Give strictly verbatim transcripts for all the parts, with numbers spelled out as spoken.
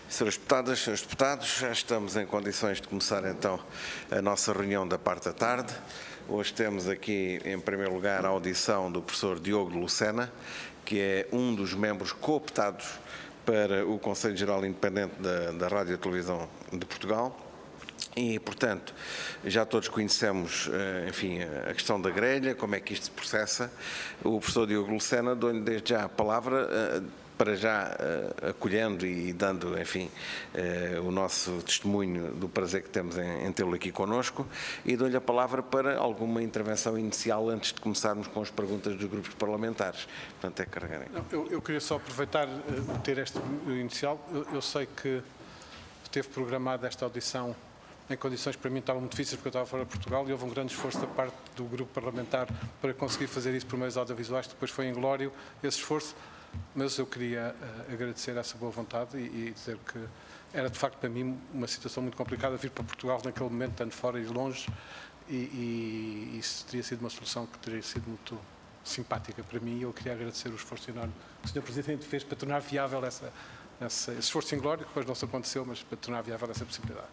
Senhoras Deputadas, Senhores Deputados, já estamos em condições de começar então a nossa reunião da parte da tarde. Hoje temos aqui, em primeiro lugar, a audição do professor Diogo de Lucena, que é um dos membros cooptados para o Conselho Geral Independente da, da Rádio e Televisão de Portugal. E, portanto, já todos conhecemos, enfim, a questão da grelha, como é que isto se processa. O professor Diogo Lucena, dou-lhe desde já a palavra, para já acolhendo e dando, enfim, o nosso testemunho do prazer que temos em, em tê-lo aqui connosco, e dou-lhe a palavra para alguma intervenção inicial antes de começarmos com as perguntas dos grupos parlamentares. Portanto, é carregarem. Eu, eu queria só aproveitar uh, ter este inicial. Eu, eu sei que teve programada esta audição em condições que para mim estavam muito difíceis porque eu estava fora de Portugal e houve um grande esforço da parte do grupo parlamentar para conseguir fazer isso por meios audiovisuais, que depois foi inglório esse esforço, mas eu queria uh, agradecer essa boa vontade e, e dizer que era de facto para mim uma situação muito complicada vir para Portugal naquele momento, tanto fora e longe, e, e, e isso teria sido uma solução que teria sido muito simpática para mim e eu queria agradecer o esforço enorme que o senhor Presidente fez para tornar viável essa, essa, esse esforço inglório, que depois não se aconteceu, mas para tornar viável essa possibilidade.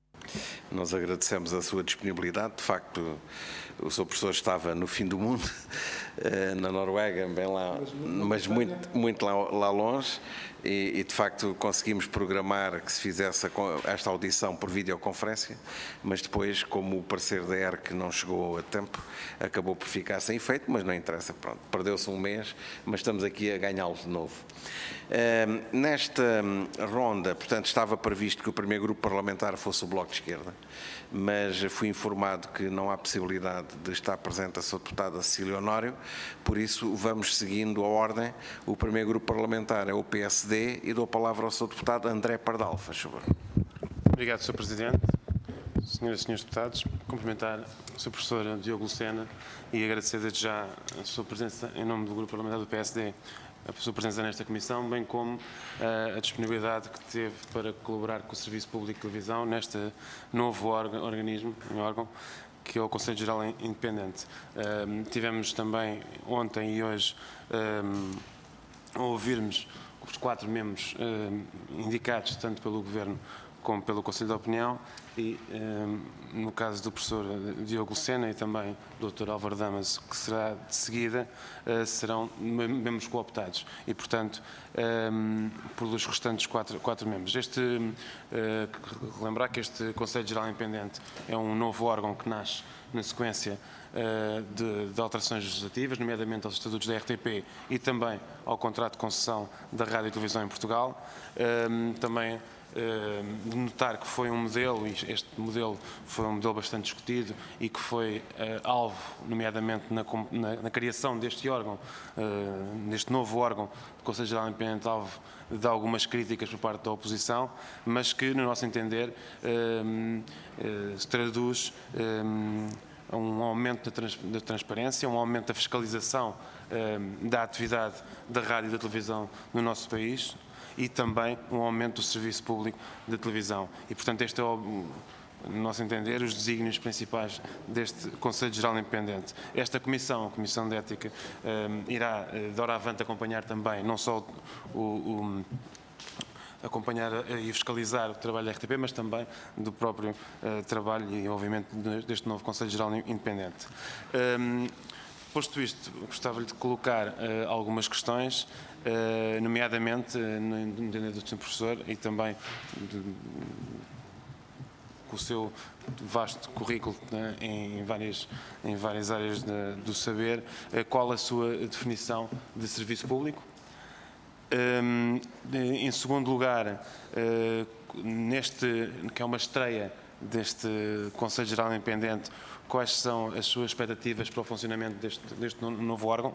Nós agradecemos a sua disponibilidade. De facto, o seu professor estava no fim do mundo, na Noruega, bem lá, mas muito, muito lá, lá longe, e, e de facto conseguimos programar que se fizesse esta audição por videoconferência, mas depois, como o parecer da E R C não chegou a tempo, acabou por ficar sem efeito, mas não interessa, pronto, perdeu-se um mês, mas estamos aqui a ganhá-lo de novo. Uh, nesta ronda, portanto, estava previsto que o primeiro grupo parlamentar fosse o Bloco de Esquerda, mas fui informado que não há possibilidade de estar presente a sua deputada Cecília Honório, por isso vamos seguindo a ordem. O primeiro grupo parlamentar é o P S D e dou a palavra ao seu deputado André Pardal, faz favor. Obrigado, senhor Presidente. Senhoras e senhores deputados, cumprimentar o senhor professor Diogo Lucena e agradecer desde já a sua presença em nome do grupo parlamentar do P S D, a sua presença nesta comissão, bem como uh, a disponibilidade que teve para colaborar com o Serviço Público de Televisão neste novo órgão, organismo, um órgão, que é o Conselho Geral Independente. Um, tivemos também ontem e hoje um, a ouvirmos os quatro membros um, indicados tanto pelo Governo como pelo Conselho de Opinião e, um, no caso do professor Diogo Lucena e também do doutor Álvaro Damas, que será de seguida, uh, serão membros cooptados e, portanto, um, pelos restantes quatro, quatro membros. Este, uh, lembrar que este Conselho Geral Independente é um novo órgão que nasce na sequência uh, de, de alterações legislativas, nomeadamente aos estatutos da R T P e também ao contrato de concessão da Rádio e Televisão em Portugal. Um, também de notar que foi um modelo, e este modelo foi um modelo bastante discutido e que foi uh, alvo, nomeadamente na, na, na criação deste órgão, uh, deste novo órgão do Conselho Geral Independente, alvo de algumas críticas por parte da oposição, mas que, no nosso entender, uh, uh, se traduz um, a um aumento da, trans, da transparência, um aumento da fiscalização uh, da atividade da rádio e da televisão no nosso país, e também um aumento do serviço público da televisão. E, portanto, este é, o, no nosso entender, os desígnios principais deste Conselho Geral Independente. Esta Comissão, a Comissão de Ética, um, irá, de hora avante, acompanhar também, não só o, o acompanhar e fiscalizar o trabalho da R T P, mas também do próprio uh, trabalho e, obviamente, deste novo Conselho Geral Independente. Um, Posto isto, gostava-lhe de colocar uh, algumas questões, uh, nomeadamente, uh, no entender do senhor professor e também de, com o seu vasto currículo, né, em, várias, em várias áreas de, do saber, uh, qual a sua definição de serviço público. Um, em segundo lugar, uh, neste, que é uma estreia deste Conselho Geral Independente, quais são as suas expectativas para o funcionamento deste, deste novo órgão?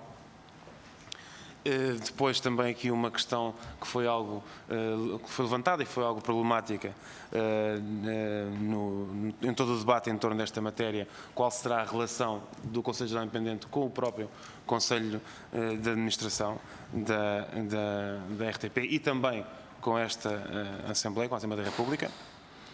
Uh, depois também aqui uma questão que foi algo uh, que foi levantada e foi algo problemática uh, uh, no, em todo o debate em torno desta matéria, qual será a relação do Conselho Geral Independente com o próprio Conselho uh, de Administração da, da, da R T P e também com esta uh, Assembleia, com a Assembleia da República.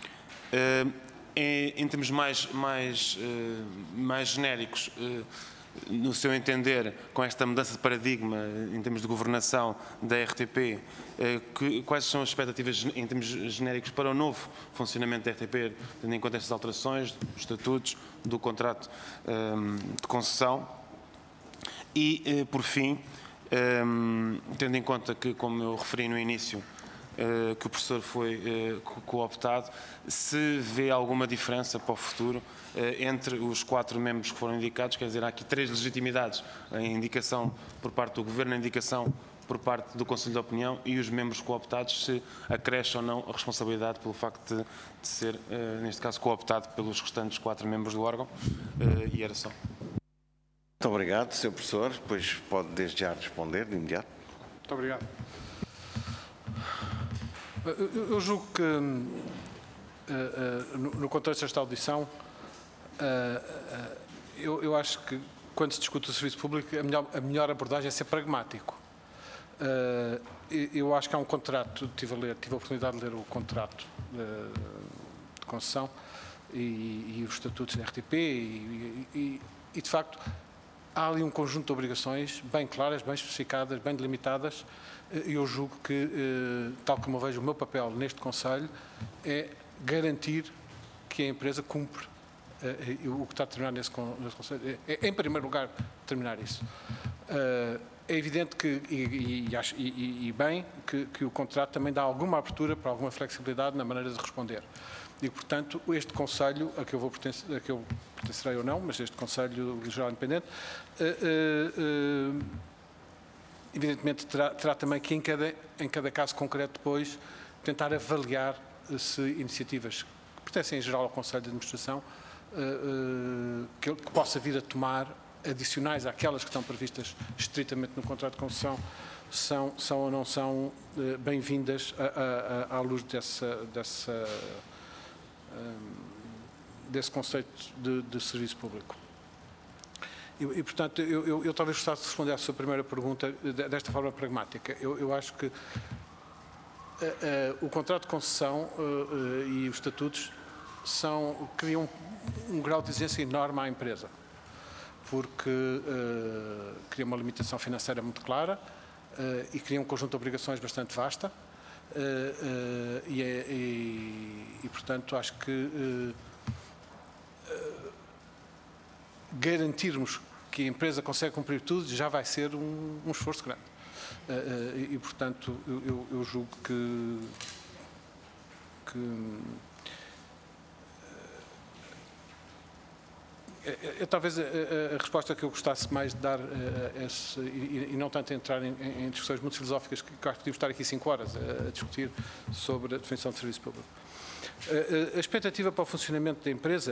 Uh, em, em termos mais, mais, uh, mais genéricos, uh, no seu entender, com esta mudança de paradigma em termos de governação da R T P, que, quais são as expectativas em termos genéricos para o novo funcionamento da R T P, tendo em conta estas alterações, dos estatutos, do contrato um, de concessão? E, por fim, um, tendo em conta que, como eu referi no início, uh, que o professor foi uh, cooptado, se vê alguma diferença para o futuro entre os quatro membros que foram indicados, quer dizer, há aqui três legitimidades, a indicação por parte do Governo, a indicação por parte do Conselho de Opinião e os membros cooptados, se acresce ou não a responsabilidade pelo facto de, de ser, neste caso, cooptado pelos restantes quatro membros do órgão, e era só. Muito obrigado, senhor Professor. Depois pode desde já responder de imediato. Muito obrigado. Eu, eu julgo que, uh, uh, no, no contexto desta audição, Uh, uh, eu, eu acho que, quando se discute o serviço público, a melhor, a melhor abordagem é ser pragmático. Uh, eu acho que há um contrato, tive a, ler, tive a oportunidade de ler o contrato de, de concessão e, e os estatutos da R T P e, e, e, de facto, há ali um conjunto de obrigações bem claras, bem especificadas, bem delimitadas, e eu julgo que, uh, tal como eu vejo o meu papel neste Conselho, é garantir que a empresa cumpre Uh, o que está determinado nesse, nesse Conselho, é, é, em primeiro lugar, determinar isso. Uh, é evidente que, e, e, e, e bem, que, que o contrato também dá alguma abertura para alguma flexibilidade na maneira de responder. E, portanto, este Conselho, a que eu, vou pertencer, a que eu pertencerei ou não, mas este Conselho Geral Independente, uh, uh, uh, evidentemente terá, terá também que, em cada, em cada caso concreto, depois, tentar avaliar se iniciativas que pertencem, em geral, ao Conselho de Administração, Uh, uh, que, que possa vir a tomar, adicionais àquelas que estão previstas estritamente no contrato de concessão, são, são ou não são uh, bem-vindas à, à, à luz dessa, dessa, um, desse conceito de, de serviço público. E, e portanto, eu, eu, eu talvez gostasse de responder à sua primeira pergunta desta forma pragmática. Eu, eu acho que uh, uh, o contrato de concessão uh, uh, e os estatutos são, criam um, um grau de exigência enorme à empresa, porque uh, cria uma limitação financeira muito clara uh, e cria um conjunto de obrigações bastante vasta uh, uh, e, é, e, e, portanto, acho que uh, uh, garantirmos que a empresa consegue cumprir tudo já vai ser um, um esforço grande. Uh, uh, e, e, portanto, eu, eu, eu julgo que, que Eu, talvez a, a, a resposta que eu gostasse mais de dar a, a esse, e, e não tanto entrar em, em discussões muito filosóficas, que acho que podíamos estar aqui cinco horas a, a discutir sobre a definição de serviço público. A, a, a expectativa para o funcionamento da empresa,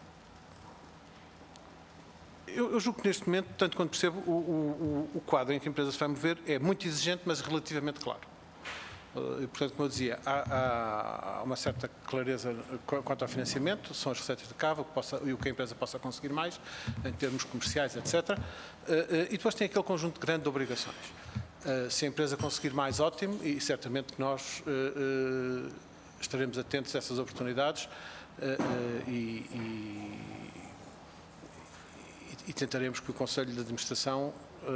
eu, eu julgo que neste momento, tanto quanto percebo, o, o, o quadro em que a empresa se vai mover é muito exigente, mas relativamente claro. E, portanto, como eu dizia, há, há uma certa clareza quanto ao financiamento, são as receitas de cava que possa, e o que a empresa possa conseguir mais, em termos comerciais, etcétera. E depois tem aquele conjunto grande de obrigações. Se a empresa conseguir mais, ótimo, e certamente que nós estaremos atentos a essas oportunidades e, e, e tentaremos que o Conselho de Administração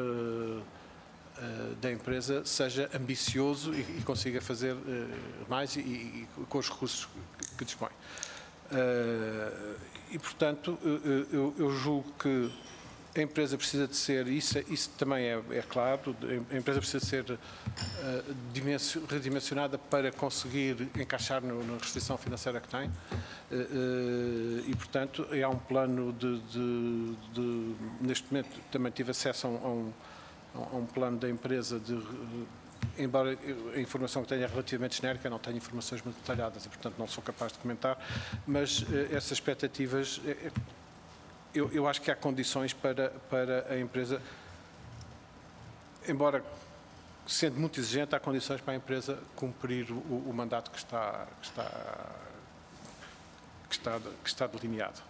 da empresa seja ambicioso e, e consiga fazer uh, mais e, e com os recursos que, que dispõe. Uh, e, portanto, uh, eu, eu julgo que a empresa precisa de ser, isso, isso também é, é claro, a empresa precisa de ser uh, redimensionada para conseguir encaixar no, na restrição financeira que tem uh, uh, e, portanto, há um plano de, de, de, neste momento também tive acesso a um, a um a um plano da empresa, de, embora a informação que tenha é relativamente genérica, não tenho informações muito detalhadas e, portanto, não sou capaz de comentar, mas eh, essas expectativas, eh, eu, eu acho que há condições para, para a empresa, embora sendo muito exigente, há condições para a empresa cumprir o, o mandato que está, que está, que está, que está delineado.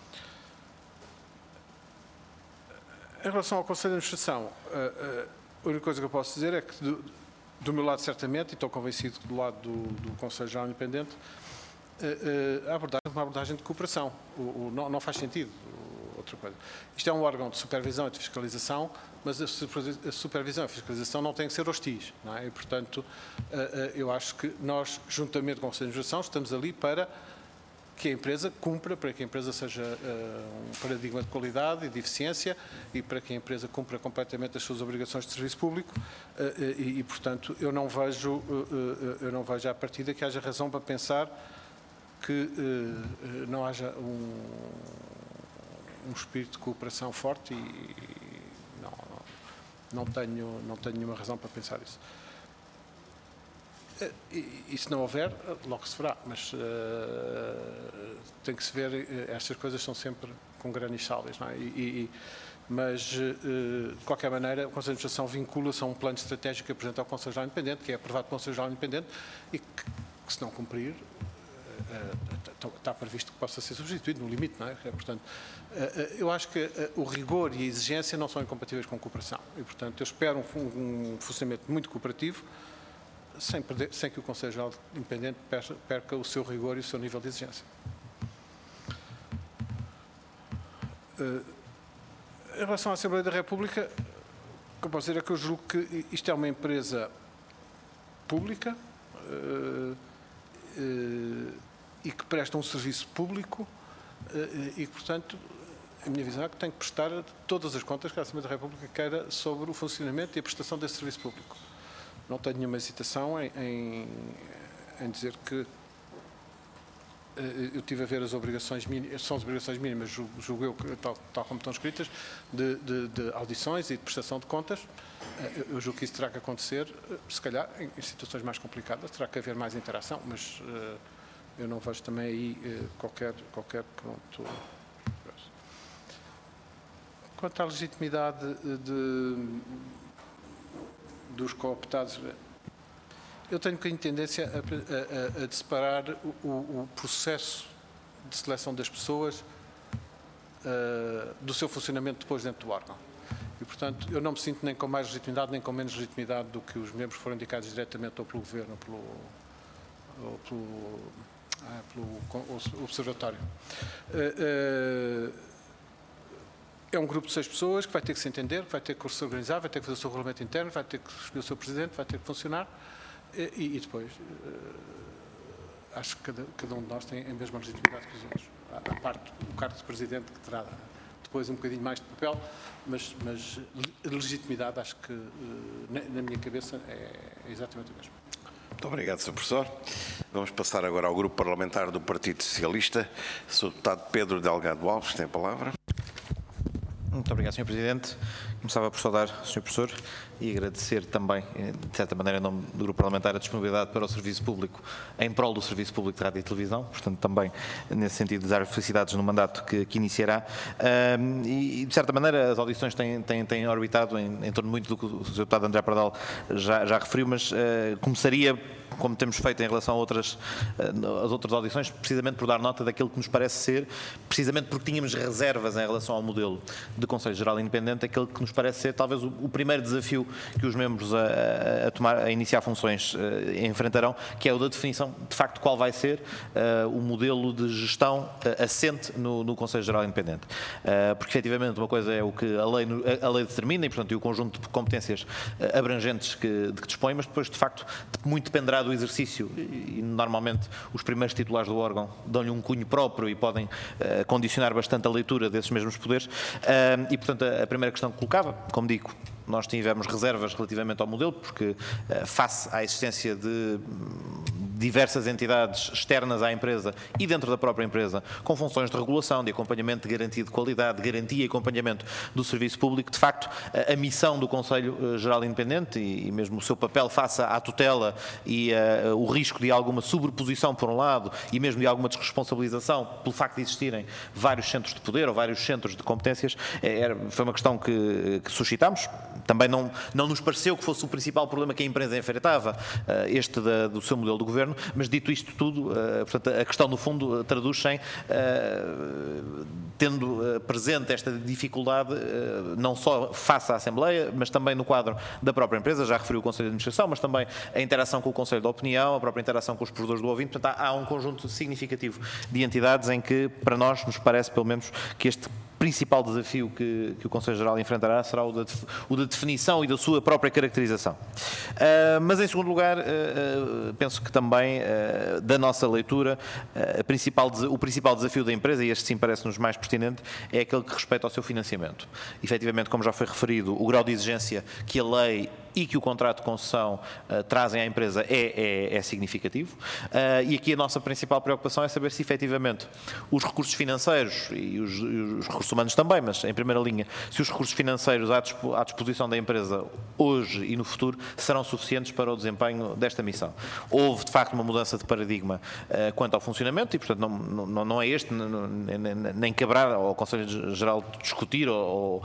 Em relação ao Conselho de Administração, a única coisa que eu posso dizer é que, do, do meu lado, certamente, e estou convencido que do lado do, do Conselho Geral Independente, a abordagem é uma abordagem de cooperação. O, o, não, não faz sentido outra coisa. Isto é um órgão de supervisão e de fiscalização, mas a supervisão e a fiscalização não têm que ser hostis, não é? E, portanto, eu acho que nós, juntamente com a Conselho de Administração, estamos ali para que a empresa cumpra, para que a empresa seja uh, um paradigma de qualidade e de eficiência e para que a empresa cumpra completamente as suas obrigações de serviço público uh, e, e, portanto, eu não vejo, uh, uh, eu não vejo à partida que haja razão para pensar que uh, não haja um, um espírito de cooperação forte e, e não, não, tenho, não tenho nenhuma razão para pensar isso. E, e se não houver, logo se verá, mas uh, tem que se ver, estas coisas são sempre com granis sálios, não é? E, e, mas, uh, de qualquer maneira, o Conselho de Administração vincula-se a um plano estratégico que apresenta ao Conselho Geral Independente, que é aprovado pelo Conselho Geral Independente e que, que se não cumprir, uh, está previsto que possa ser substituído no limite, não é? Portanto, uh, eu acho que uh, o rigor e a exigência não são incompatíveis com a cooperação e, portanto, eu espero um, um funcionamento muito cooperativo, Sem, perder, sem que o Conselho Geral Independente perca, perca o seu rigor e o seu nível de exigência. Uh, em relação à Assembleia da República, o que eu posso dizer é que eu julgo que isto é uma empresa pública uh, uh, e que presta um serviço público uh, e que, portanto, a minha visão é que tem que prestar todas as contas que a Assembleia da República queira sobre o funcionamento e a prestação desse serviço público. Não tenho nenhuma hesitação em, em, em dizer que uh, eu tive a ver as obrigações mínimas, são as obrigações mínimas, julgo, julgo eu, tal, tal como estão escritas, de, de, de audições e de prestação de contas. Uh, eu julgo que isso terá que acontecer, uh, se calhar, em, em situações mais complicadas, terá que haver mais interação, mas uh, eu não vejo também aí uh, qualquer, qualquer pronto. Quanto à legitimidade de... dos cooptados, eu tenho um bocadinho de tendência a, a, a separar o, o processo de seleção das pessoas uh, do seu funcionamento depois dentro do órgão. E, portanto, eu não me sinto nem com mais legitimidade nem com menos legitimidade do que os membros foram indicados diretamente ou pelo Governo ou pelo, ou pelo, ah, pelo Observatório. Uh, uh, É um grupo de seis pessoas que vai ter que se entender, que vai ter que se organizar, vai ter que fazer o seu regulamento interno, vai ter que escolher o seu presidente, vai ter que funcionar e, e depois uh, acho que cada, cada um de nós tem a mesma legitimidade que os outros. A, a parte do cargo de presidente que terá depois um bocadinho mais de papel, mas, mas legitimidade acho que uh, na, na minha cabeça é, é exatamente a mesma. Muito obrigado, senhor Professor. Vamos passar agora ao Grupo Parlamentar do Partido Socialista. senhor Deputado Pedro Delgado Alves tem a palavra. Muito obrigado, senhor Presidente. Começava por saudar o senhor Professor e agradecer também, de certa maneira, em nome do Grupo Parlamentar, a disponibilidade para o serviço público, em prol do serviço público de rádio e televisão. Portanto, também, nesse sentido, desejar felicidades no mandato que, que iniciará. Um, e, de certa maneira, as audições têm, têm, têm orbitado em, em torno muito do que o senhor Deputado André Pardal já, já referiu, mas uh, começaria, como temos feito em relação a outras, as outras audições, precisamente por dar nota daquilo que nos parece ser, precisamente porque tínhamos reservas em relação ao modelo de Conselho Geral Independente, aquele que nos parece ser talvez o, o primeiro desafio que os membros a, a, tomar, a iniciar funções uh, enfrentarão, que é o da definição, de facto, qual vai ser uh, o modelo de gestão uh, assente no, no Conselho Geral Independente. Uh, porque, efetivamente, uma coisa é o que a lei, a lei determina e, portanto, e o conjunto de competências uh, abrangentes que, de que dispõe, mas depois, de facto, muito dependerá do exercício e, e normalmente os primeiros titulares do órgão dão-lhe um cunho próprio e podem uh, condicionar bastante a leitura desses mesmos poderes uh, e, portanto, a, a primeira questão que colocava, como digo, nós tivemos reservas relativamente ao modelo, porque uh, face à existência de diversas entidades externas à empresa e dentro da própria empresa, com funções de regulação, de acompanhamento, de garantia de qualidade, de garantia e acompanhamento do serviço público, de facto, a, a missão do Conselho Geral Independente e, e mesmo o seu papel face à tutela e uh, o risco de alguma sobreposição, por um lado, e mesmo de alguma desresponsabilização, pelo facto de existirem vários centros de poder ou vários centros de competências, era, foi uma questão que, que suscitámos. Também não, não nos pareceu que fosse o principal problema que a empresa enfrentava, uh, este da, do seu modelo de governo, mas dito isto tudo, uh, portanto, a questão no fundo uh, traduz-se em, uh, tendo uh, presente esta dificuldade, uh, não só face à Assembleia, mas também no quadro da própria empresa, já referiu o Conselho de Administração, mas também a interação com o Conselho da Opinião, a própria interação com os provedores do ouvinte, portanto, há, há um conjunto significativo de entidades em que, para nós, nos parece, pelo menos, que este principal desafio que, que o Conselho Geral enfrentará será o da, o da definição e da sua própria caracterização. Uh, mas, em segundo lugar, uh, uh, penso que também, uh, da nossa leitura, uh, a principal, o principal desafio da empresa, e este sim parece-nos mais pertinente, é aquele que respeita ao seu financiamento. Efetivamente, como já foi referido, o grau de exigência que a lei e que o contrato de concessão uh, trazem à empresa é, é, é significativo. Uh, e aqui a nossa principal preocupação é saber se efetivamente os recursos financeiros e os, e os recursos humanos também, mas em primeira linha, se os recursos financeiros à, dispo, à disposição da empresa hoje e no futuro serão suficientes para o desempenho desta missão. Houve, de facto, uma mudança de paradigma uh, quanto ao funcionamento e, portanto, não, não, não é este, não, nem, nem caberá ao Conselho Geral discutir ou,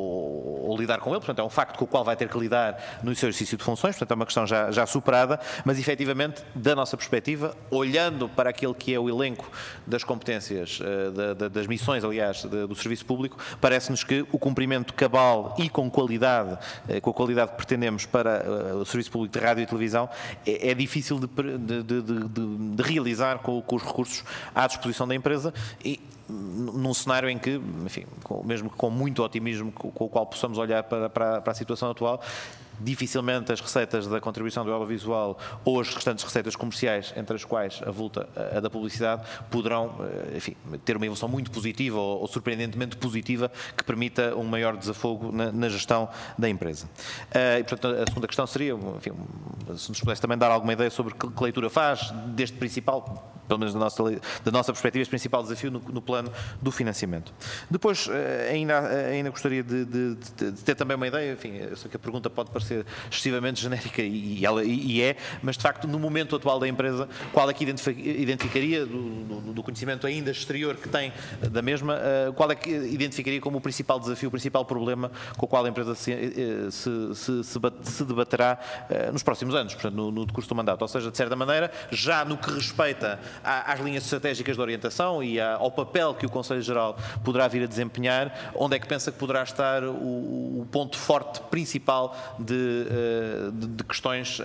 ou, ou lidar com ele, portanto, é um facto com o qual vai ter que lidar no seu exercício de funções, portanto é uma questão já, já superada, mas efetivamente, da nossa perspectiva, olhando para aquele que é o elenco das competências, uh, da, da, das missões, aliás, de, do serviço público, parece-nos que o cumprimento cabal e com qualidade, uh, com a qualidade que pretendemos para uh, o serviço público de rádio e televisão, é, é difícil de, de, de, de, de realizar com, com os recursos à disposição da empresa e num cenário em que, enfim, com, mesmo com muito otimismo com, com o qual possamos olhar para, para, para a situação atual, dificilmente as receitas da contribuição do audiovisual ou as restantes receitas comerciais, entre as quais avulta a da publicidade, poderão, enfim, ter uma evolução muito positiva ou, ou surpreendentemente positiva que permita um maior desafogo na, na gestão da empresa. Uh, e, portanto, a segunda questão seria, enfim, se nos pudesse também dar alguma ideia sobre que, que leitura faz deste principal, pelo menos da nossa, da nossa perspectiva, este principal desafio no, no plano do financiamento. Depois, ainda, ainda gostaria de, de, de, de ter também uma ideia, enfim, eu sei que a pergunta pode parecer excessivamente genérica e, ela, e é, mas de facto, no momento atual da empresa, qual é que identificaria, do, do conhecimento ainda exterior que tem da mesma, qual é que identificaria como o principal desafio, o principal problema com o qual a empresa se, se, se, se, se debaterá nos próximos anos, portanto, no, no decurso do mandato? Ou seja, de certa maneira, já no que respeita às linhas estratégicas de orientação e ao papel que o Conselho Geral poderá vir a desempenhar, onde é que pensa que poderá estar o, o ponto forte principal de, de, de questões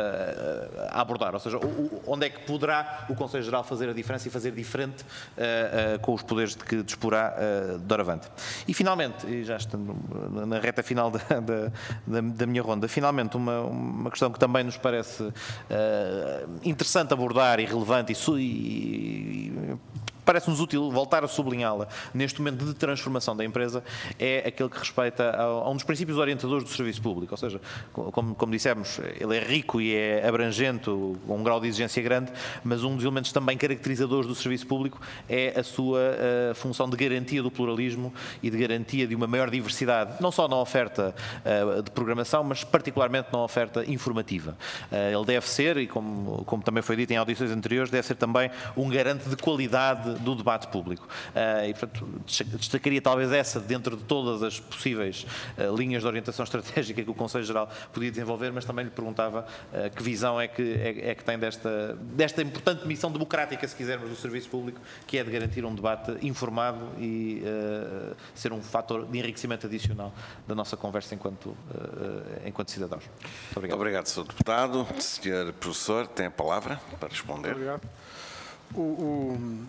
a, a abordar? Ou seja, onde é que poderá o Conselho Geral fazer a diferença e fazer diferente uh, uh, com os poderes de que disporá uh, doravante? E finalmente, e já estando na reta final da, da, da, da minha ronda, finalmente uma, uma questão que também nos parece uh, interessante abordar e relevante e E, e parece-nos útil voltar a sublinhá-la neste momento de transformação da empresa, é aquele que respeita a, a um dos princípios orientadores do serviço público, ou seja, como, como dissemos, ele é rico e é abrangente, com um grau de exigência grande, mas um dos elementos também caracterizadores do serviço público é a sua a função de garantia do pluralismo e de garantia de uma maior diversidade, não só na oferta uh, de programação, mas particularmente na oferta informativa. Uh, ele deve ser, e como, como também foi dito em audições anteriores, deve ser também um garante de qualidade do debate público. Uh, e, portanto, destacaria talvez essa dentro de todas as possíveis uh, linhas de orientação estratégica que o Conselho Geral podia desenvolver, mas também lhe perguntava uh, que visão é que, é, é que tem desta, desta importante missão democrática, se quisermos, do serviço público, que é de garantir um debate informado e uh, ser um fator de enriquecimento adicional da nossa conversa enquanto, uh, enquanto cidadãos. Muito obrigado. Obrigado, senhor Deputado. senhor Professor, tem a palavra para responder. Muito obrigado. O, o...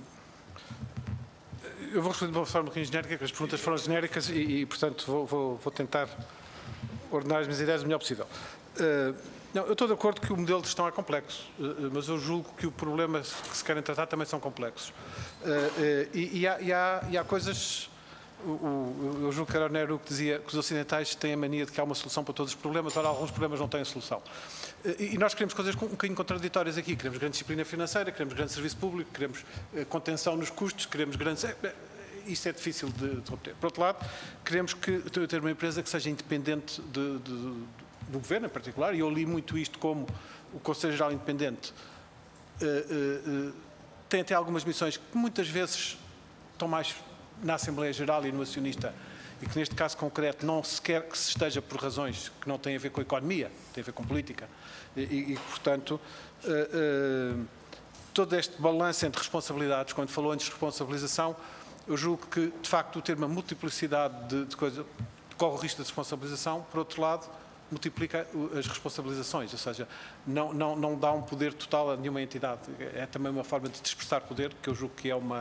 Eu vou responder de uma forma um bocadinho genérica, porque as perguntas foram genéricas e, e portanto, vou, vou, vou tentar ordenar as minhas ideias o melhor possível. Uh, não, eu estou de acordo que o modelo de gestão é complexo, uh, mas eu julgo que os problemas que se querem tratar também são complexos. Uh, uh, e, e, há, e, há, e há coisas... O, o, eu julgo que era o Nehru que dizia que os ocidentais têm a mania de que há uma solução para todos os problemas, ora, alguns problemas não têm solução. E, e nós queremos coisas um bocadinho contraditórias aqui. Queremos grande disciplina financeira, queremos grande serviço público, queremos uh, contenção nos custos, queremos grandes... Uh, Isto é difícil de, de obter. Por outro lado, queremos que, ter uma empresa que seja independente de, de, do governo, em particular, e eu li muito isto como o Conselho Geral Independente uh, uh, uh, tem até algumas missões que muitas vezes estão mais na Assembleia Geral e no acionista, e que neste caso concreto não se quer que se esteja por razões que não têm a ver com a economia, têm a ver com política. E, e, e portanto, uh, uh, todo este balanço entre responsabilidades, quando falou antes de responsabilização, eu julgo que, de facto, ter uma multiplicidade de, de coisas, corre o risco de responsabilização, por outro lado, multiplica as responsabilizações, ou seja, não, não, não dá um poder total a nenhuma entidade. É também uma forma de dispersar poder, que eu julgo que é uma,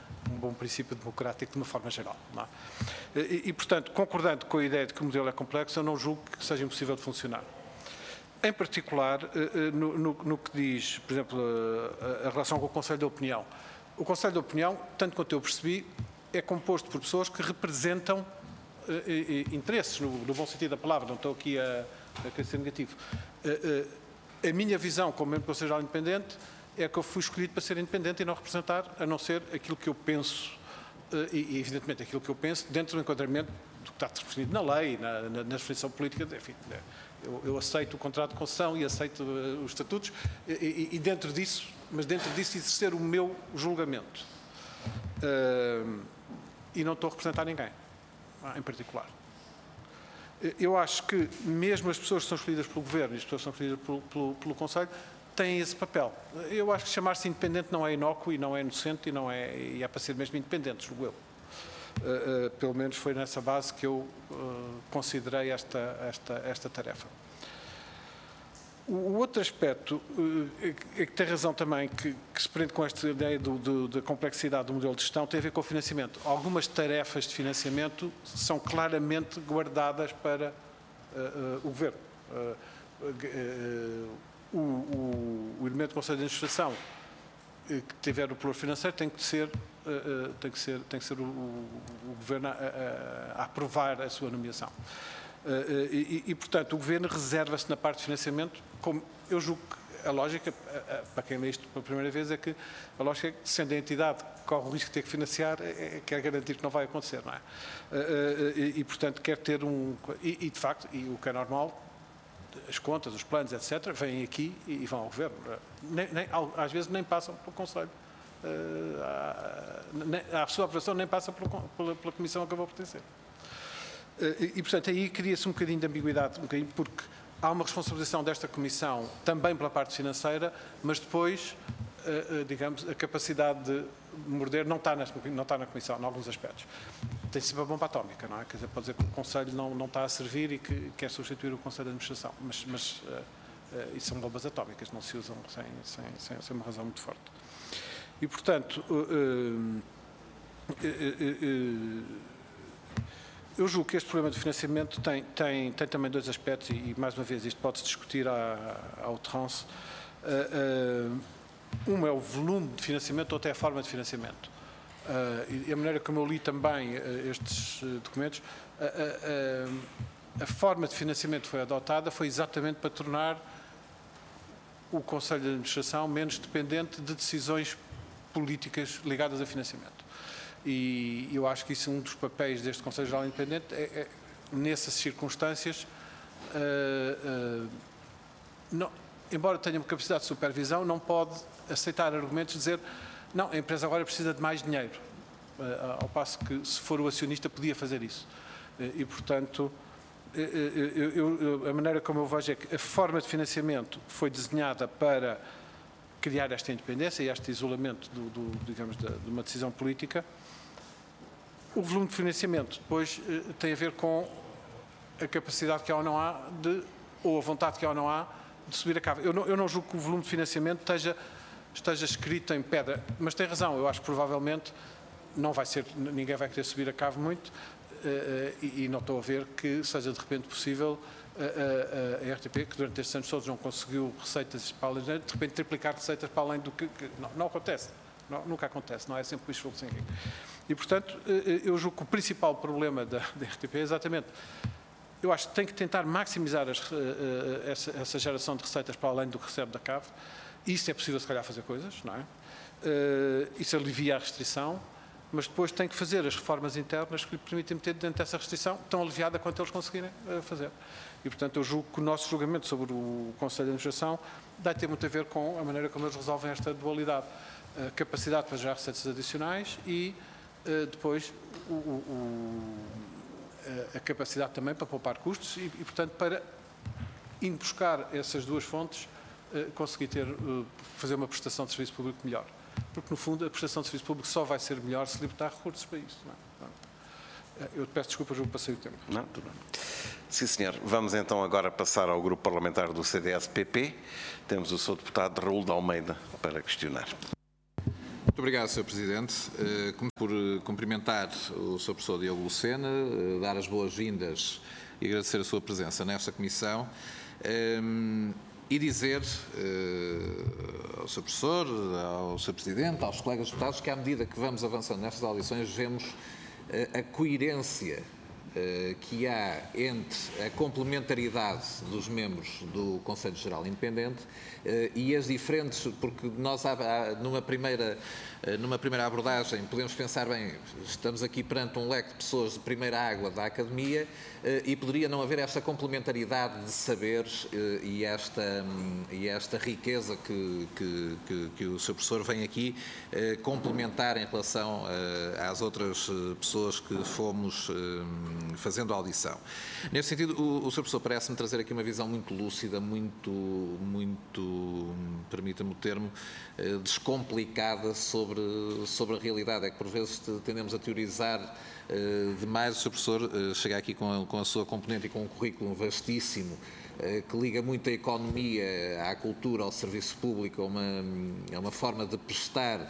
um bom princípio democrático de uma forma geral. Não é? e, e, portanto, concordando com a ideia de que o modelo é complexo, eu não julgo que seja impossível de funcionar. Em particular, no, no, no que diz, por exemplo, a, a relação com o Conselho de Opinião. O Conselho de Opinião, tanto quanto eu percebi, é composto por pessoas que representam eh, interesses, no, no bom sentido da palavra, não estou aqui a, a querer ser negativo. Eh, eh, a minha visão, como membro do Conselho Geral Independente, é que eu fui escolhido para ser independente e não representar, a não ser aquilo que eu penso, eh, e evidentemente aquilo que eu penso, dentro do enquadramento do que está definido na lei, na, na, na definição política, enfim, eu, eu aceito o contrato de concessão e aceito uh, os estatutos, e, e, e dentro disso, mas dentro disso exercer o meu julgamento. Uh, e não estou a representar ninguém, em particular. Eu acho que mesmo as pessoas que são escolhidas pelo Governo e as pessoas que são escolhidas pelo, pelo, pelo Conselho têm esse papel. Eu acho que chamar-se independente não é inócuo e não é inocente e, não é, e é para ser mesmo independente, julgo eu. Uh, uh, pelo menos foi nessa base que eu uh, considerei esta, esta, esta tarefa. O outro aspecto uh, é que tem razão também, que, que se prende com esta ideia do, do, da complexidade do modelo de gestão, tem a ver com o financiamento. Algumas tarefas de financiamento são claramente guardadas para uh, uh, o Governo. Uh, uh, uh, o, o, o elemento do Conselho de Administração uh, que tiver o valor financeiro tem que ser Uh, tem que ser, tem que ser o, o, o Governo a, a, a aprovar a sua nomeação. Uh, uh, e, e, portanto, o Governo reserva-se na parte de financiamento, como eu julgo que a lógica, uh, uh, para quem lê isto pela primeira vez, é que a lógica é que, sendo a entidade que corre o risco de ter que financiar, é, é, quer garantir que não vai acontecer, não é? Uh, uh, e, e, portanto, quer ter um... E, e, de facto, e o que é normal, as contas, os planos, etcétera, vêm aqui e, e vão ao Governo. Nem, nem, às vezes nem passam pelo Conselho. Uh, a, a sua aprovação nem passa pela, pela, pela comissão a que eu vou pertencer. Uh, e, e, portanto, aí cria-se um bocadinho de ambiguidade, um bocadinho, porque há uma responsabilização desta comissão também pela parte financeira, mas depois, uh, uh, digamos, a capacidade de morder não está, nesta, não está na comissão, em alguns aspectos. Tem sempre a bomba atómica, não é? Quer dizer, pode dizer que o Conselho não, não está a servir e que quer substituir o Conselho de Administração, mas, mas uh, uh, isso são bombas atómicas, não se usam sem, sem, sem, sem uma razão muito forte. E, portanto, uh, uh, uh, uh, eu julgo que este problema de financiamento tem, tem, tem também dois aspectos, e, e mais uma vez, isto pode-se discutir à, à outrance. Uh, uh, um é o volume de financiamento, outra é a forma de financiamento. Uh, e a maneira como eu li também uh, estes uh, documentos, uh, uh, uh, a forma de financiamento que foi adotada foi exatamente para tornar o Conselho de Administração menos dependente de decisões políticas ligadas a financiamento. E eu acho que isso é um dos papéis deste Conselho Geral Independente, é, é, nessas circunstâncias, uh, uh, não, embora tenha uma capacidade de supervisão, não pode aceitar argumentos de dizer não, a empresa agora precisa de mais dinheiro, uh, ao passo que, se for o acionista, podia fazer isso. Uh, e, portanto, uh, eu, eu, a maneira como eu vejo é que a forma de financiamento foi desenhada para criar esta independência e este isolamento do, do, digamos, de, de uma decisão política. O volume de financiamento depois eh, tem a ver com a capacidade que há ou não há de, ou a vontade que há ou não há de subir a cabo. Eu não, eu não julgo que o volume de financiamento esteja, esteja escrito em pedra, mas tem razão, eu acho que provavelmente não vai ser, ninguém vai querer subir a cabo muito eh, e, e não estou a ver que seja de repente possível A, a, a R T P, que durante estes anos todos não conseguiu receitas para além, de repente triplicar receitas para além do que... que não, não acontece, não, nunca acontece, não é sempre o esforço sem rir. E, portanto, eu julgo que o principal problema da, da R T P é exatamente, eu acho que tem que tentar maximizar as, essa, essa geração de receitas para além do que recebe da C A V, e isso é possível, se calhar, fazer coisas, não é? Isso alivia a restrição, mas depois tem que fazer as reformas internas que lhe permitem ter dentro dessa restrição tão aliviada quanto eles conseguirem fazer. E, portanto, eu julgo que o nosso julgamento sobre o Conselho de Administração dá a ter muito a ver com a maneira como eles resolvem esta dualidade. A capacidade para gerar receitas adicionais e, depois, o, o, a capacidade também para poupar custos e, e, portanto, para, indo buscar essas duas fontes, conseguir ter, fazer uma prestação de serviço público melhor. Porque, no fundo, a prestação de serviço público só vai ser melhor se libertar recursos para isso. Não é? Eu peço desculpa, já passei o tempo. Não, tudo bem. Sim, senhor. Vamos então agora passar ao grupo parlamentar do C D S P P. Temos o senhor deputado Raul de Almeida para questionar. Muito Muito obrigado, senhor Presidente. Começo por cumprimentar o senhor Professor Diogo Lucena, dar as boas-vindas e agradecer a sua presença nesta Comissão e dizer ao senhor Professor, ao senhor Presidente, aos colegas deputados que à medida que vamos avançando nestas audições vemos a coerência que há entre a complementaridade dos membros do Conselho Geral Independente e as diferentes, porque nós numa primeira, numa primeira abordagem podemos pensar, bem, estamos aqui perante um leque de pessoas de primeira água da Academia e poderia não haver esta complementaridade de saberes e esta, e esta riqueza que, que, que, que o senhor Professor vem aqui complementar em relação às outras pessoas que fomos fazendo a audição. Nesse sentido, o, o senhor Professor parece-me trazer aqui uma visão muito lúcida, muito, muito, permita-me o termo, descomplicada sobre, sobre a realidade. É que por vezes tendemos a teorizar uh, demais. O senhor Professor uh, chega aqui com a, com a sua componente e com um currículo vastíssimo, que liga muito a economia, à cultura, ao serviço público, a uma, a uma forma de prestar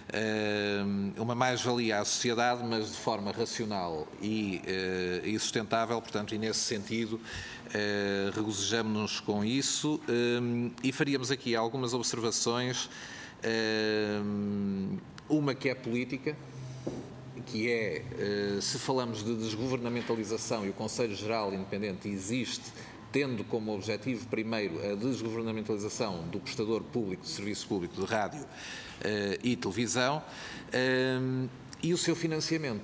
uh, uma mais-valia à sociedade, mas de forma racional e, uh, e sustentável. Portanto, e nesse sentido, uh, regozijamos-nos com isso um, e faríamos aqui algumas observações, uh, uma que é política, que é, uh, se falamos de desgovernamentalização e o Conselho Geral Independente existe tendo como objetivo primeiro a desgovernamentalização do prestador público de serviço público de rádio uh, e televisão uh, e o seu financiamento.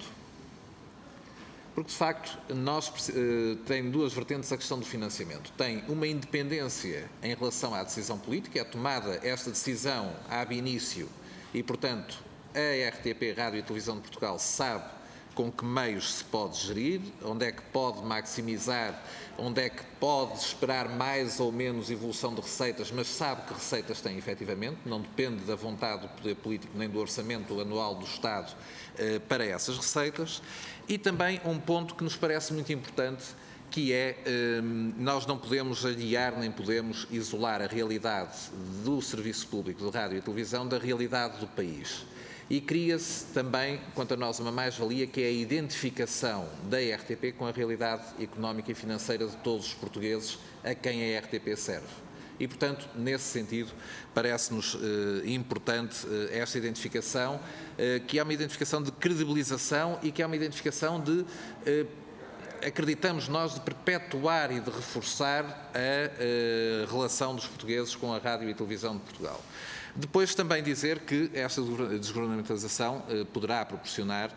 Porque, de facto, nós, uh, tem duas vertentes a questão do financiamento. Tem uma independência em relação à decisão política, é tomada esta decisão ab início e, portanto, a R T P, Rádio e Televisão de Portugal, sabe com que meios se pode gerir, onde é que pode maximizar, onde é que pode esperar mais ou menos evolução de receitas, mas sabe que receitas tem efetivamente, não depende da vontade do poder político nem do orçamento anual do Estado eh, para essas receitas. E também um ponto que nos parece muito importante, que é, eh, nós não podemos aliar nem podemos isolar a realidade do serviço público de rádio e televisão da realidade do país. E cria-se também, quanto a nós, uma mais-valia, que é a identificação da R T P com a realidade económica e financeira de todos os portugueses a quem a R T P serve. E, portanto, nesse sentido, parece-nos eh, importante eh, esta identificação, eh, que é uma identificação de credibilização e que é uma identificação de, eh, acreditamos nós, de perpetuar e de reforçar a eh, relação dos portugueses com a rádio e televisão de Portugal. Depois também dizer que esta desgovernamentalização eh, poderá proporcionar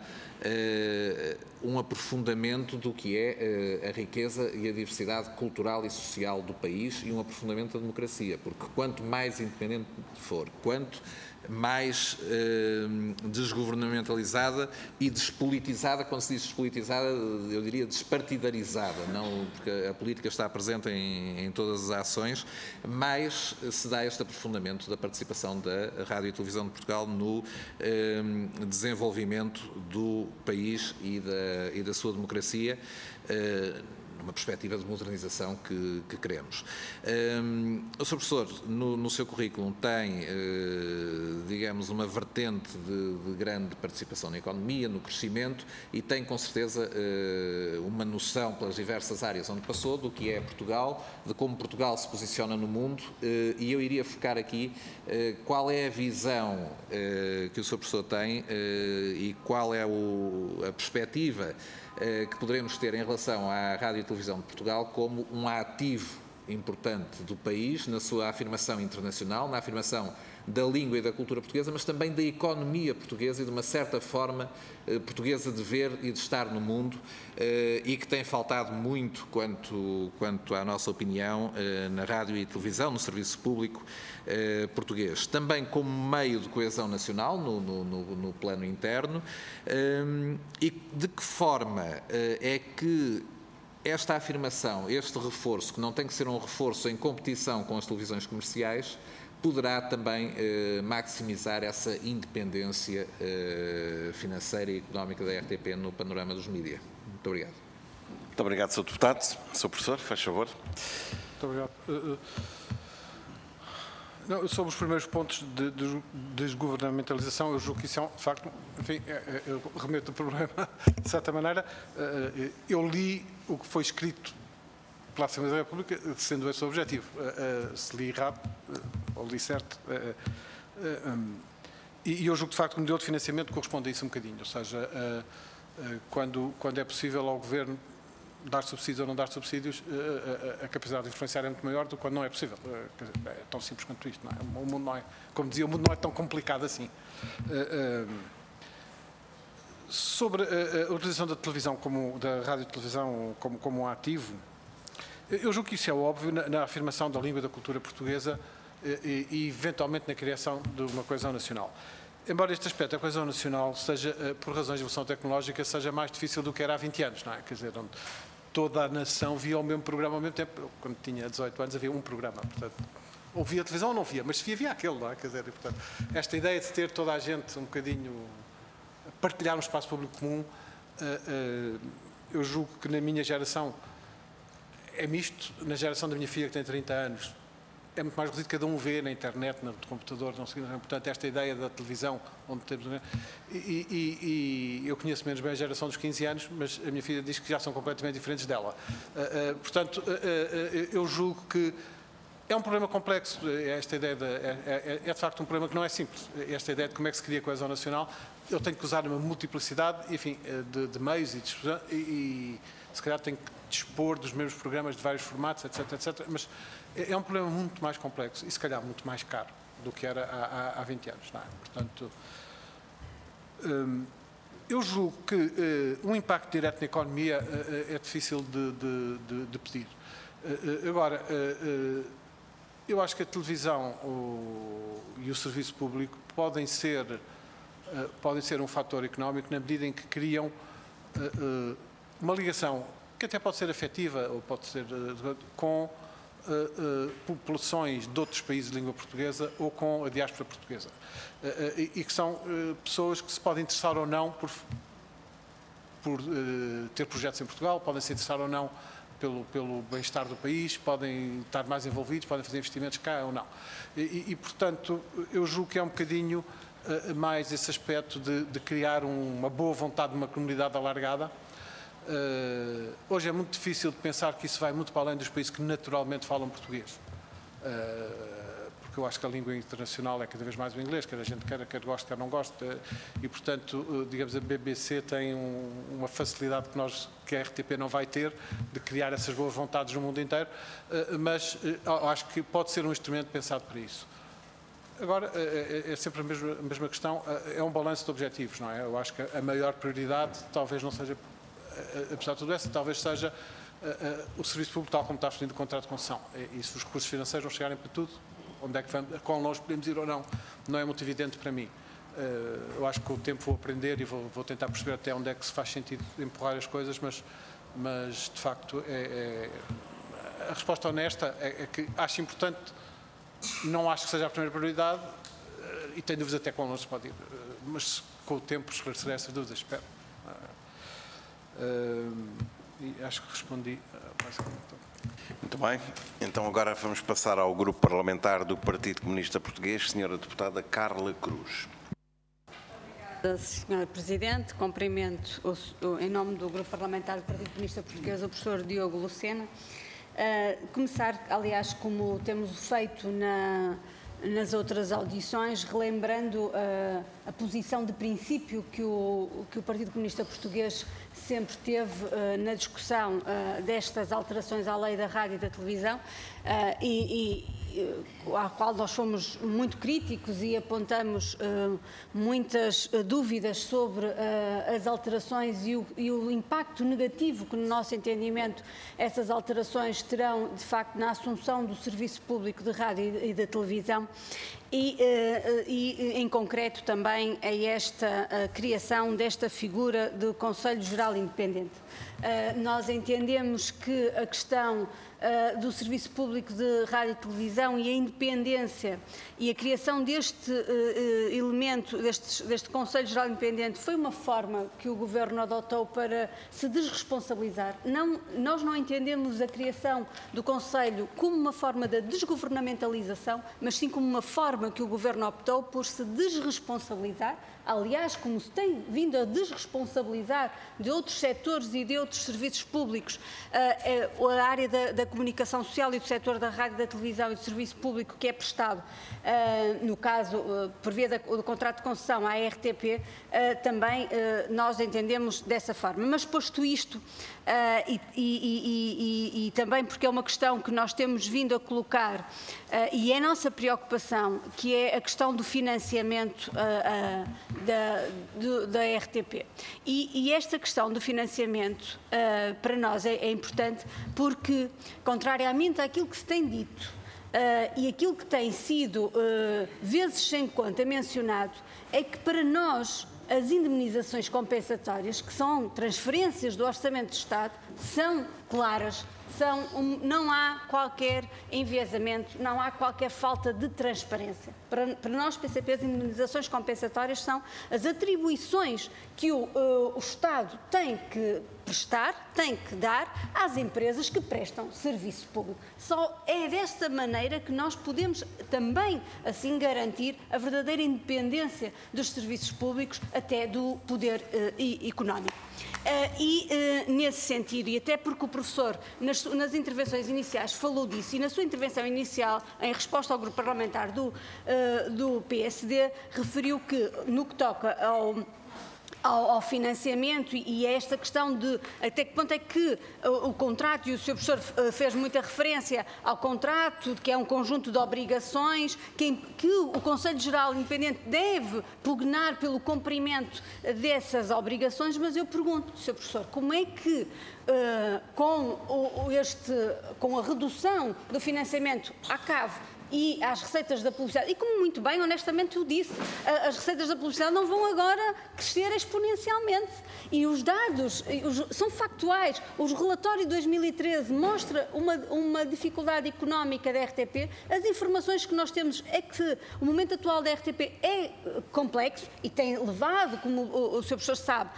eh, um aprofundamento do que é eh, a riqueza e a diversidade cultural e social do país e um aprofundamento da democracia, porque quanto mais independente for, quanto mais eh, desgovernamentalizada e despolitizada, quando se diz despolitizada, eu diria despartidarizada, não, porque a política está presente em, em todas as ações, mais se dá este aprofundamento da participação da Rádio e Televisão de Portugal no eh, desenvolvimento do país e da, e da sua democracia, eh, numa perspectiva de modernização que, que queremos. Um, o senhor Professor, no, no seu currículo, tem, uh, digamos, uma vertente de, de grande participação na economia, no crescimento, e tem, com certeza, uh, uma noção pelas diversas áreas onde passou, do que é Portugal, de como Portugal se posiciona no mundo, uh, e eu iria focar aqui uh, qual é a visão uh, que o senhor Professor tem uh, e qual é o, a perspectiva que poderemos ter em relação à Rádio e Televisão de Portugal como um ativo importante do país, na sua afirmação internacional, na afirmação da língua e da cultura portuguesa, mas também da economia portuguesa e de uma certa forma portuguesa de ver e de estar no mundo, e que tem faltado muito, quanto, quanto à nossa opinião, na rádio e televisão, no serviço público português. Também como meio de coesão nacional, no, no, no plano interno, e de que forma é que esta afirmação, este reforço, que não tem que ser um reforço em competição com as televisões comerciais, poderá também eh, maximizar essa independência eh, financeira e económica da R T P no panorama dos mídias. Muito obrigado. Muito obrigado, senhor Deputado. senhor Professor, faz favor. Muito obrigado. Uh, uh, Não, sobre os primeiros pontos de, de desgovernamentalização, eu julgo que isso é, de facto, enfim, eu remeto o problema, de certa maneira. Eu li o que foi escrito pela Assembleia da República, sendo esse o objetivo. Se li errado, ou li certo. E eu julgo, de facto, que o modelo de financiamento corresponde a isso um bocadinho. Ou seja, quando, quando é possível ao Governo dar subsídios ou não dar subsídios, a, a, a capacidade de influenciar é muito maior do que quando não é possível. É tão simples quanto isto, não é? O mundo não é, como dizia, o mundo não é tão complicado assim. Sobre a utilização da televisão, como, da rádio e televisão como, como um ativo, eu julgo que isso é óbvio na, na afirmação da língua e da cultura portuguesa e, e, eventualmente, na criação de uma coesão nacional. Embora este aspecto da coesão nacional seja, por razões de evolução tecnológica, seja mais difícil do que era há vinte anos, não é? Quer dizer, onde toda a nação via o mesmo programa ao mesmo tempo. Eu, quando tinha dezoito anos, havia um programa, portanto, ou via televisão ou não via, mas se via, havia aquele, não é? Quer dizer, e, portanto, esta ideia de ter toda a gente um bocadinho a partilhar um espaço público comum, uh, uh, eu julgo que na minha geração é misto, na geração da minha filha, que tem trinta anos, é muito mais reduzido, cada um vê na internet, no computador, não sei, portanto, esta ideia da televisão, onde temos... E, e, e eu conheço menos bem a geração dos quinze anos, mas a minha filha diz que já são completamente diferentes dela. Uh, uh, portanto, uh, uh, eu julgo que é um problema complexo, esta ideia de, é, é, é de facto um problema que não é simples, esta ideia de como é que se cria a coesão nacional. Eu tenho que usar uma multiplicidade, enfim, de, de meios e, de, e, e se calhar tenho que dispor dos mesmos programas de vários formatos, etc, etcétera, mas é um problema muito mais complexo e se calhar muito mais caro do que era há, há vinte anos, não é? Portanto, hum, eu julgo que uh, um impacto direto na economia uh, é difícil de, de, de, de pedir. Uh, uh, agora, uh, uh, eu acho que a televisão o, e o serviço público podem ser, uh, podem ser um fator económico na medida em que criam uh, uh, uma ligação que até pode ser afetiva ou pode ser uh, com uh, uh, populações de outros países de língua portuguesa ou com a diáspora portuguesa. Uh, uh, e, e que são uh, pessoas que se podem interessar ou não por, por uh, ter projetos em Portugal, podem se interessar ou não pelo, pelo bem-estar do país, podem estar mais envolvidos, podem fazer investimentos cá ou não. E, e portanto, eu julgo que é um bocadinho uh, mais esse aspecto de, de criar um, uma boa vontade de uma comunidade alargada. Uh, hoje é muito difícil de pensar que isso vai muito para além dos países que naturalmente falam português. Uh, porque eu acho que a língua internacional é cada vez mais o inglês, quer a gente quer, quer goste, quer não goste, e portanto, uh, digamos, a B B C tem um, uma facilidade que, nós, que a R T P não vai ter, de criar essas boas vontades no mundo inteiro, uh, mas uh, acho que pode ser um instrumento pensado para isso. Agora, é sempre a mesma, a mesma questão, é um balanço de objetivos, não é? Eu acho que a maior prioridade talvez não seja, apesar de tudo isso, talvez seja uh, uh, o serviço público tal como está definido o contrato de concessão. E, e se os recursos financeiros não chegarem para tudo, onde é que vamos, a quão longe podemos ir ou não, não é muito evidente para mim. Uh, eu acho que com o tempo vou aprender e vou, vou tentar perceber até onde é que se faz sentido empurrar as coisas, mas, mas de facto, é, é, a resposta honesta é, é que acho importante, não acho que seja a primeira prioridade uh, e tenho dúvidas até quão longe se pode ir, uh, mas com o tempo esclarecerei essas dúvidas, espero. Uh, e acho que respondi uh, basicamente. Muito bem. Então agora vamos passar ao Grupo Parlamentar do Partido Comunista Português, senhora Deputada Carla Cruz. Obrigada, senhora Presidente. Cumprimento o, o, em nome do Grupo Parlamentar do Partido Comunista Português o professor Diogo Lucena. Uh, começar, aliás, como temos feito na... nas outras audições, relembrando uh, a posição de princípio que o, que o Partido Comunista Português sempre teve uh, na discussão uh, destas alterações à lei da rádio e da televisão, uh, e, e à qual nós fomos muito críticos e apontamos uh, muitas uh, dúvidas sobre uh, as alterações e o, e o impacto negativo que, no nosso entendimento, essas alterações terão, de facto, na assunção do serviço público de rádio e da televisão. E, uh, e, em concreto, também a esta a criação desta figura do Conselho Geral Independente. Uh, nós entendemos que a questão uh, do Serviço Público de Rádio e Televisão e a independência e a criação deste uh, uh, elemento, deste, deste Conselho Geral Independente, foi uma forma que o Governo adotou para se desresponsabilizar. Não, nós não entendemos a criação do Conselho como uma forma de desgovernamentalização, mas sim como uma forma que o Governo optou por se desresponsabilizar, aliás, como se tem vindo a desresponsabilizar de outros setores e de outros serviços públicos, a, a área da, da comunicação social e do setor da rádio, da televisão e do serviço público que é prestado, no caso, por via do contrato de concessão à R T P, também nós entendemos dessa forma. Mas posto isto, e, e, e, e, e também porque é uma questão que nós temos vindo a colocar, e é a nossa preocupação, que é a questão do financiamento Da, do, da R T P. E, e esta questão do financiamento uh, para nós é, é importante porque, contrariamente àquilo que se tem dito uh, e aquilo que tem sido uh, vezes sem conta mencionado, é que para nós as indemnizações compensatórias, que são transferências do Orçamento de Estado, são claras. São um, não há qualquer enviesamento, não há qualquer falta de transparência. Para, para nós, P C P, as indemnizações compensatórias são as atribuições que o, uh, o Estado tem que prestar, tem que dar às empresas que prestam serviço público. Só é desta maneira que nós podemos também, assim, garantir a verdadeira independência dos serviços públicos, até do poder uh, económico. Uh, e, uh, nesse sentido, e até porque o professor, nas, nas intervenções iniciais, falou disso, e na sua intervenção inicial, em resposta ao grupo parlamentar do, uh, do P S D, referiu que, no que toca ao Ao, ao financiamento e a esta questão de até que ponto é que o, o contrato, e o senhor professor fez muita referência ao contrato, que é um conjunto de obrigações, que, que o Conselho Geral Independente deve pugnar pelo cumprimento dessas obrigações, mas eu pergunto, senhor professor, como é que uh, com, o, este, com a redução do financiamento à CAV e às receitas da publicidade, e como muito bem, honestamente, eu disse, as receitas da publicidade não vão agora crescer exponencialmente. E os dados os, são factuais. O relatório de dois mil e treze mostra uma, uma dificuldade económica da R T P. As informações que nós temos é que o momento atual da R T P é complexo e tem levado, como o, o senhor professor sabe,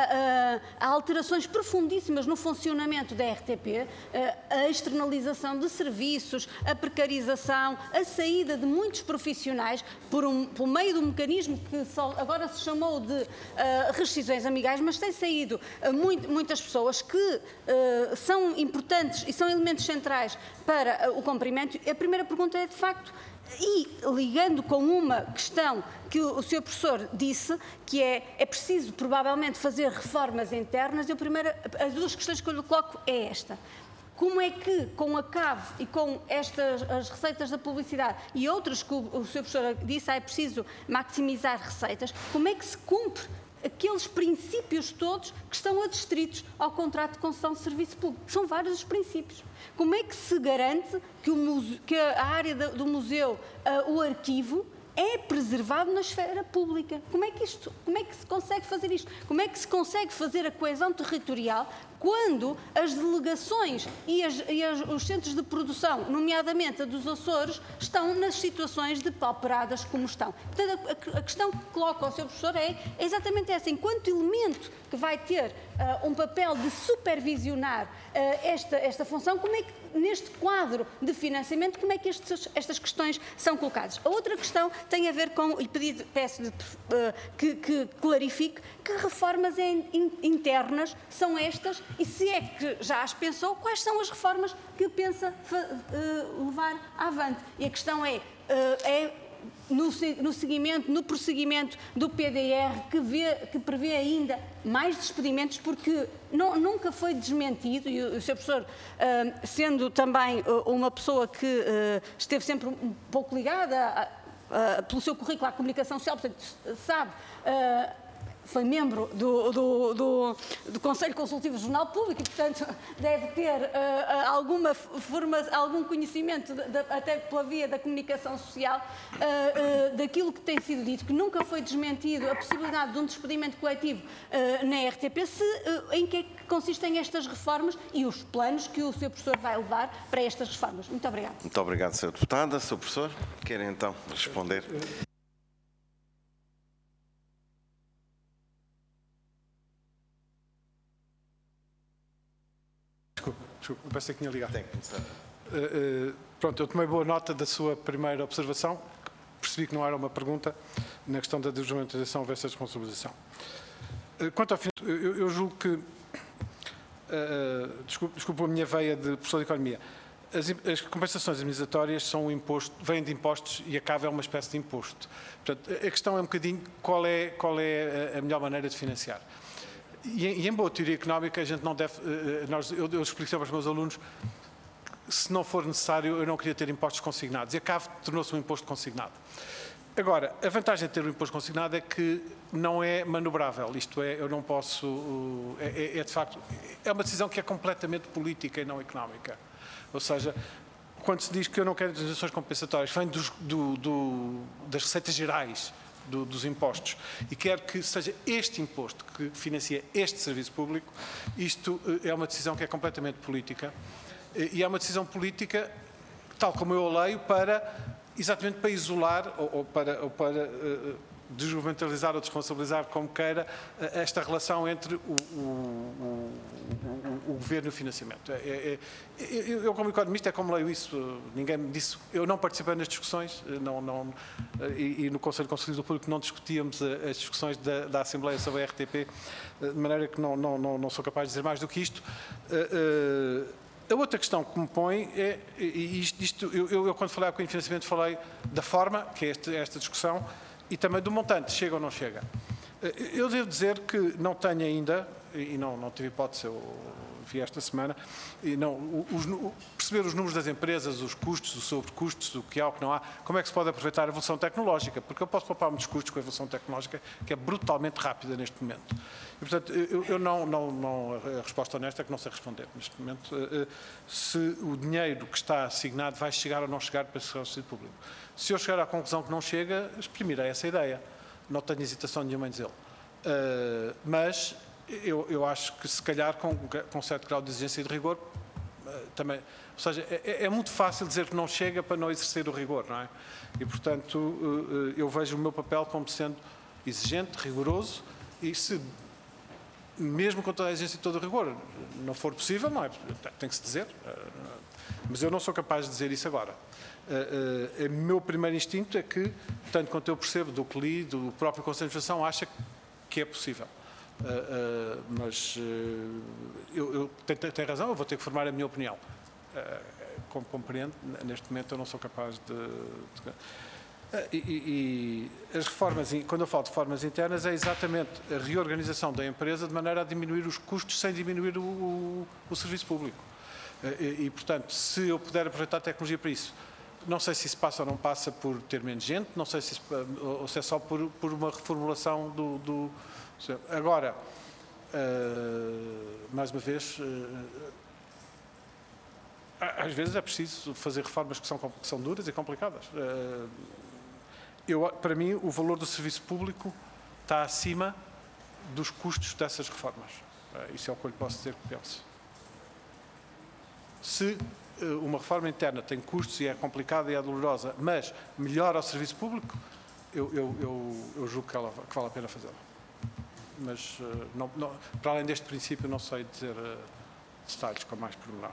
a, a, a alterações profundíssimas no funcionamento da R T P, a, a externalização de serviços, a precarização, a saída de muitos profissionais por, um, por meio de um mecanismo que só agora se chamou de uh, rescisões amigais, mas tem saído uh, muito, muitas pessoas que uh, são importantes e são elementos centrais para uh, o cumprimento. A primeira pergunta é, de facto, e ligando com uma questão que o senhor professor disse, que é, é preciso provavelmente fazer reformas internas, eu primeiro, as duas questões que eu lhe coloco é esta. Como é que, com a CAV e com estas as receitas da publicidade e outras que o, o senhor professor disse, ah, é preciso maximizar receitas, como é que se cumpre aqueles princípios todos que estão adstritos ao contrato de concessão de serviço público? São vários os princípios. Como é que se garante que, o museu, que a área do museu, uh, o arquivo, é preservado na esfera pública? Como é que isto, como é que se consegue fazer isto? Como é que se consegue fazer a coesão territorial quando as delegações e, as, e as, os centros de produção, nomeadamente a dos Açores, estão nas situações de pauperadas como estão? Portanto, a, a questão que coloco ao senhor professor é, é exatamente essa. Enquanto elemento que vai ter uh, um papel de supervisionar uh, esta, esta função, como é que, neste quadro de financiamento, como é que estes, estas questões são colocadas? A outra questão tem a ver com, e pedido, peço-lhe uh, que, que clarifique, que reformas in, in, internas são estas, e se é que já as pensou, quais são as reformas que pensa uh, levar avante? E a questão é, uh, é no, no seguimento, no prosseguimento do P D R, que, vê, que prevê ainda mais despedimentos, porque não, nunca foi desmentido, e o, o senhor professor, uh, sendo também uh, uma pessoa que uh, esteve sempre um pouco ligada a, a, pelo seu currículo à comunicação social, portanto, sabe, uh, foi membro do, do, do, do Conselho Consultivo do Jornal Público e, portanto, deve ter uh, alguma forma, algum conhecimento, de, de, até pela via da comunicação social, uh, uh, daquilo que tem sido dito, que nunca foi desmentido a possibilidade de um despedimento coletivo uh, na R T P, se, uh, em que é que consistem estas reformas e os planos que o senhor Professor vai levar para estas reformas. Muito obrigada. Muito obrigado, senhor Deputada. senhor Professor, querem então responder? Desculpe, desculpe, eu pensei que tinha ligado. Tem que começar. Uh, uh, pronto, eu tomei boa nota da sua primeira observação, percebi que não era uma pergunta na questão da desjudicialização versus responsabilização. Uh, quanto ao fim, eu, eu julgo que, uh, desculpe, desculpe a minha veia de professor de Economia, as, as compensações administratórias são um imposto, vêm de impostos e a C A V é uma espécie de imposto. Portanto, a questão é um bocadinho qual é, qual é a melhor maneira de financiar. E, e em boa teoria económica, a gente não deve, nós, eu, eu explico sempre aos meus alunos, se não for necessário, eu não queria ter impostos consignados. E a C A V tornou-se um imposto consignado. Agora, a vantagem de ter um imposto consignado é que não é manobrável. Isto é, eu não posso... É, é, é de facto... É uma decisão que é completamente política e não económica. Ou seja, quando se diz que eu não quero indenizações compensatórias, vem dos, do, do, das receitas gerais do, dos impostos e quero que seja este imposto que financia este serviço público, isto é uma decisão que é completamente política. E é uma decisão política, tal como eu a leio, para, exatamente para isolar ou, ou para, ou para uh, desgovernamentalizar ou desresponsabilizar, como queira, esta relação entre o, o, o, o, o governo e o financiamento. É, é, eu, eu, como economista, é como leio isso, ninguém me disse, eu não participei nas discussões, não, não, e, e no Conselho Consultivo do Público não discutíamos as discussões da, da Assembleia sobre a R T P, de maneira que não, não, não, não sou capaz de dizer mais do que isto. Uh, uh, A outra questão que me põe é, e isto, isto eu, eu, eu quando falei com o financiamento falei da forma, que é este, esta discussão, e também do montante, chega ou não chega. Eu devo dizer que não tenho ainda, e não, não tive hipótese, eu vi esta semana, e não, os, perceber os números das empresas, os custos, os sobrecustos, o que há, o que não há, como é que se pode aproveitar a evolução tecnológica, porque eu posso poupar muitos custos com a evolução tecnológica, que é brutalmente rápida neste momento. E, portanto, eu, eu não, não, não, a resposta honesta é que não sei responder neste momento, se o dinheiro que está assignado vai chegar ou não chegar para esse serviço público. Se eu chegar à conclusão que não chega, exprimirei essa ideia. Não tenho hesitação nenhuma em dizê-lo. Uh, mas eu, eu acho que, se calhar, com, com certo grau de exigência e de rigor, uh, também... Ou seja, é, é muito fácil dizer que não chega para não exercer o rigor, não é? E, portanto, uh, eu vejo o meu papel como sendo exigente, rigoroso, e se, mesmo com toda a exigência e todo o rigor, não for possível, não é? Tem que se dizer. Uh, mas eu não sou capaz de dizer isso agora. O uh, uh, meu primeiro instinto é que, tanto quanto eu percebo do que li, do próprio Conselho de Administração, acha que é possível. Uh, uh, mas uh, eu, eu tenho, tenho razão, eu vou ter que formar a minha opinião. Uh, como compreendo, neste momento eu não sou capaz de... de uh, e, e, e as reformas, quando eu falo de reformas internas, é exatamente a reorganização da empresa de maneira a diminuir os custos sem diminuir o, o, o serviço público. Uh, e, e, portanto, se eu puder aproveitar a tecnologia para isso, não sei se isso passa ou não passa por ter menos gente, não sei se, isso, ou se é só por, por uma reformulação do... do agora, uh, mais uma vez, uh, às vezes é preciso fazer reformas que são, que são duras e complicadas. Uh, eu, para mim, o valor do serviço público está acima dos custos dessas reformas. Uh, isso é o que eu lhe posso dizer que penso. Se uma reforma interna tem custos e é complicada e é dolorosa, mas melhora o serviço público, eu, eu, eu, eu julgo que, ela, que vale a pena fazê-la. Mas, não, não, para além deste princípio, não sei dizer uh, detalhes com mais pormenor.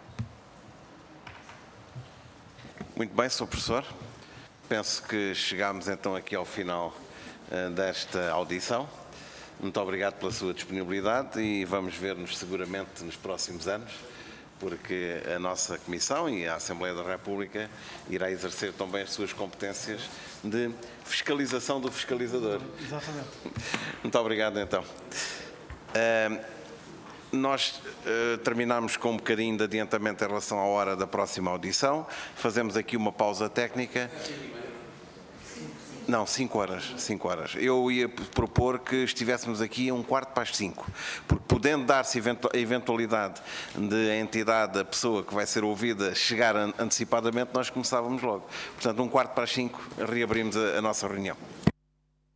Muito bem, senhor Professor. Penso que chegámos então aqui ao final uh, desta audição. Muito obrigado pela sua disponibilidade e vamos ver-nos seguramente nos próximos anos, porque a nossa Comissão e a Assembleia da República irá exercer também as suas competências de fiscalização do fiscalizador. Exatamente. Muito obrigado, então. Uh, nós uh, terminamos com um bocadinho de adiantamento em relação à hora da próxima audição. Fazemos aqui uma pausa técnica. Não, cinco horas, cinco horas. Eu ia propor que estivéssemos aqui a um quarto para as cinco, porque podendo dar-se a eventualidade de a entidade, a pessoa que vai ser ouvida, chegar antecipadamente, nós começávamos logo. Portanto, um quarto para as cinco, reabrimos a, a nossa reunião.